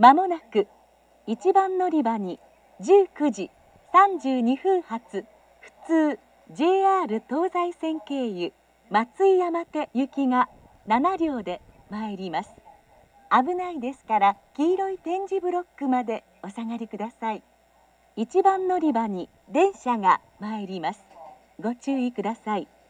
まもなく1番乗り場に19時32分発普通 JR 東西線経由松井山手行きが7両で参ります。危ないですから黄色い点字ブロックまでお下がりください。1番乗り場に電車が参ります。ご注意ください。